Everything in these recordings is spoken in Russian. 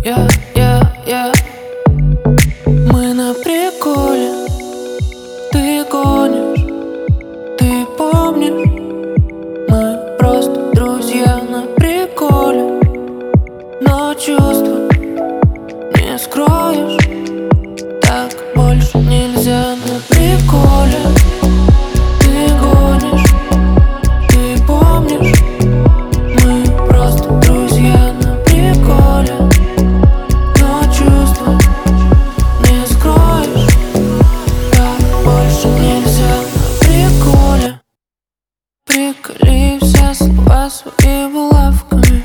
Я. Мы на приколе. Ты гонишь, ты помнишь? Мы просто друзья на приколе. Но чувства не скроешь. Так больше нельзя на приколе. Ты гонишь, ты помнишь? Мы просто друзья на приколе. Но чувства не скроешь. Так больше нельзя на приколе. Приколи все слова своими булавками.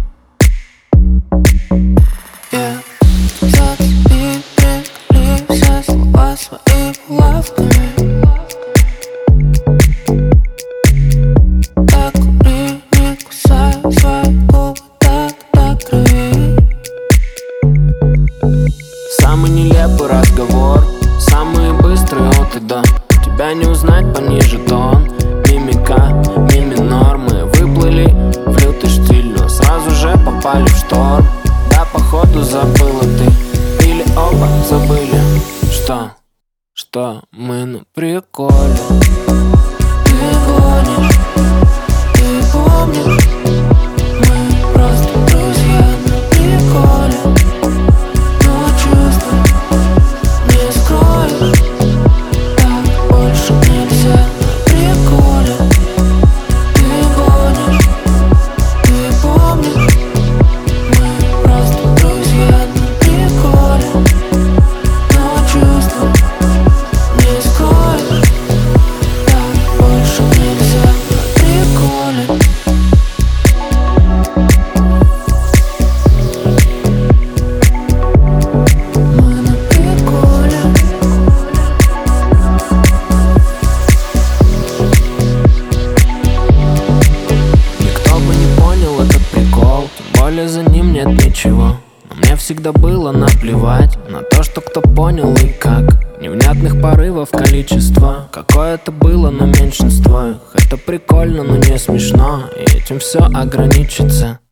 Зацепи, приколи все слова своими булавками. Так кури, не кусай свои губы так до крови. Самый нелепый разговор, самые быстрые от и до. Тебя не узнать пониже тон. Мимика, ми-минор. Мы выплыли в лютый штиль, но сразу же попали в шторм. Да, походу забыла ты, или оба забыли, что мы на приколе. Ты гонишь, ты помнишь? Мы просто друзья на приколе. Но чувства не скроешь. Так больше нельзя на приколе. Ты гонишь, ты помнишь? Мы просто друзья на приколе. Но чувства не скроешь. Так больше нельзя на приколе. Мы на приколе. Никто бы не понял этот прикол, тем более за ним нет ничего. Но мне всегда было наплевать на то, что кто понял и как. Невнятных порывов количество, какое-то было, но меньшинство их. Это прикольно, но не смешно, и этим все ограничится.